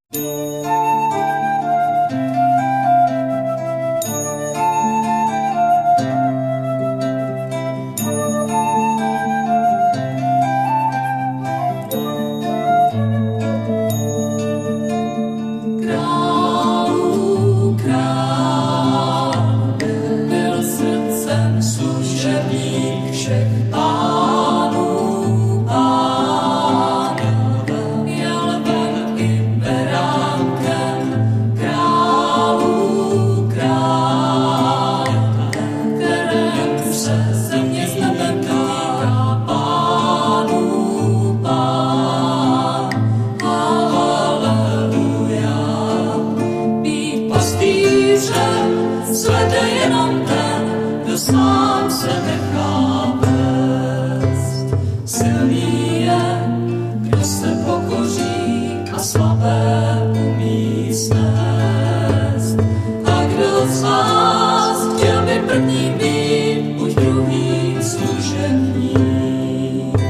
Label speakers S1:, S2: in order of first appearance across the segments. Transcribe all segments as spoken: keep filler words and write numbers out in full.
S1: Svede jenom ten, kdo sám se nechá vést. Silný je, kdo se pokoří a slabé umí snést. A kdo z vás chtěl by první být, buď druhý služebník.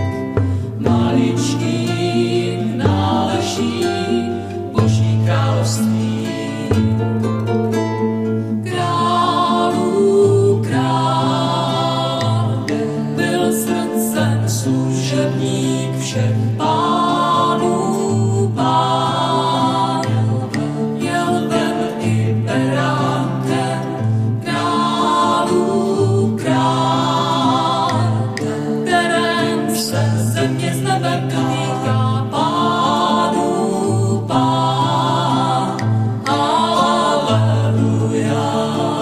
S1: Maličký náleží Boží království. Služebník všech pánů, pán, jel ven i beránkem, králů král, kterém se země z nebe dotýká, pánů pán, aleluja.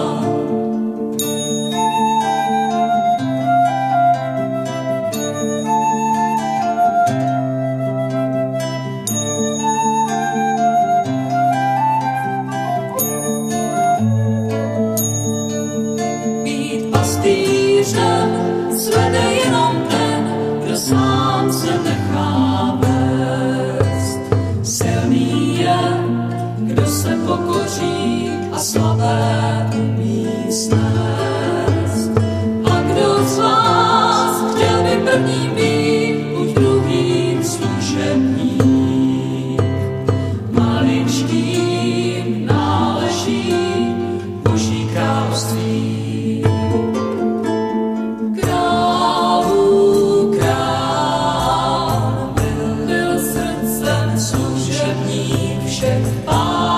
S1: Svede jenom ten, kdo sám se nechá vést. Silný je, kdo se pokoří a slabé umí snést. A kdo z vás chtěl by první být, buď druhý služebník. Maličkým náleží Boží království. Všech pánů.